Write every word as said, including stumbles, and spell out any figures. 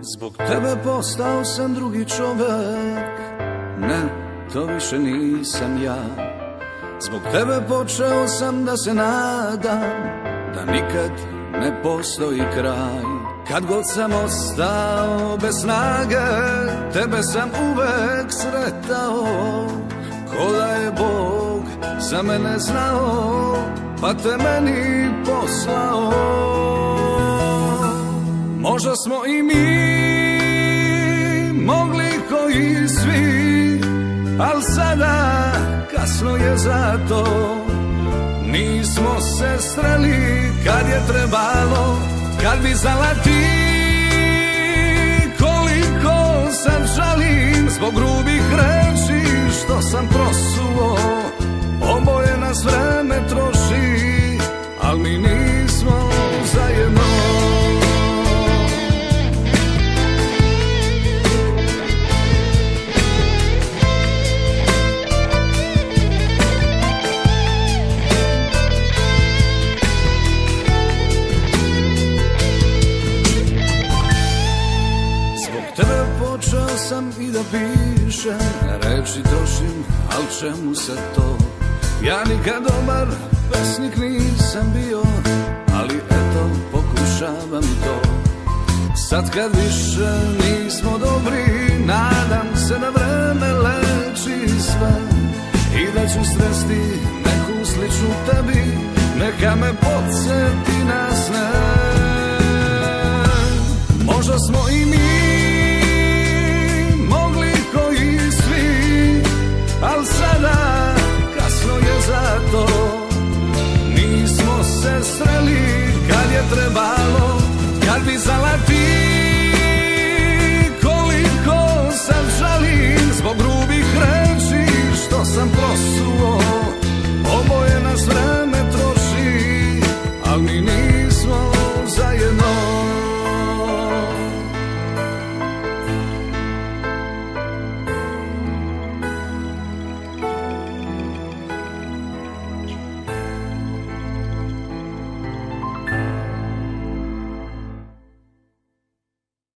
Zbog tebe postao sam drugi čovek, ne, to više nisam ja. Zbog tebe počeo sam da se nadam da nikad ne postoji kraj. Kad god sam ostao bez snage, tebe sam uvek sretao, ko da je Bog za mene znao, pa te meni poslao. Možda smo i mi mogli koji svi, al sada kasno je za to. Nismo se sreli kad je trebalo, kad bi znala ti koliko sad žalim zbog grubih reči što sam prosuo. Oboje nas vreme troši, al mi nismo zajedno. Počeo sam i da pišem, reči trošim, al čemu se to? Ja nikad dobar pesnik nisam bio, ali eto pokušavam i to. Sad kad više nismo dobri, nadam se da vreme leči sve i da ću sresti neku sličnu tebi, neka me podsjeti na sne.